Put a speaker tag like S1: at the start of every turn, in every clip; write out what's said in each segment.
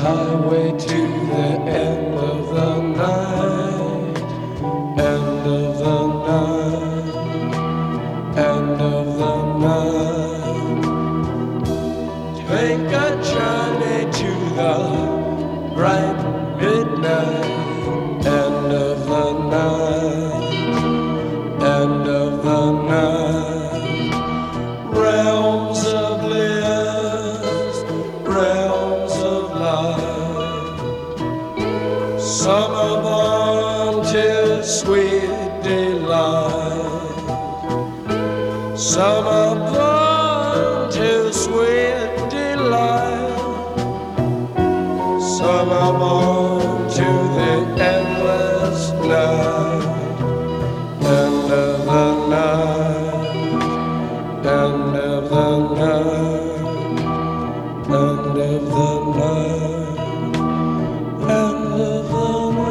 S1: highway to the end of the night, end of the night, end of the night. Take a journey to the bright midnight, end of the night, end of the night. Realms of bliss, realms of light. Some are born to sweet delight. Some are born to sweet delight. Some are born to the endless night, end of the night, end of the night, end of the night, end of the night.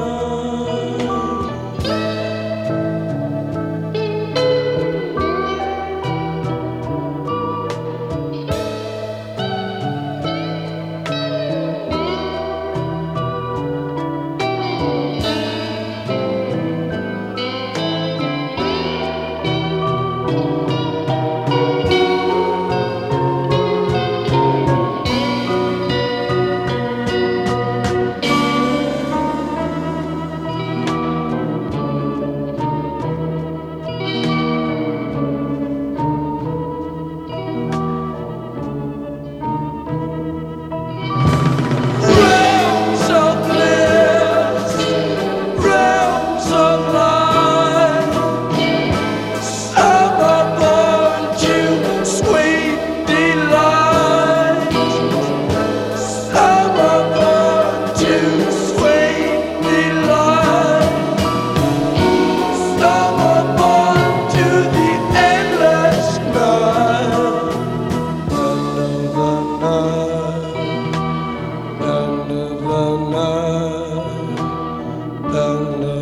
S1: End of the night, end of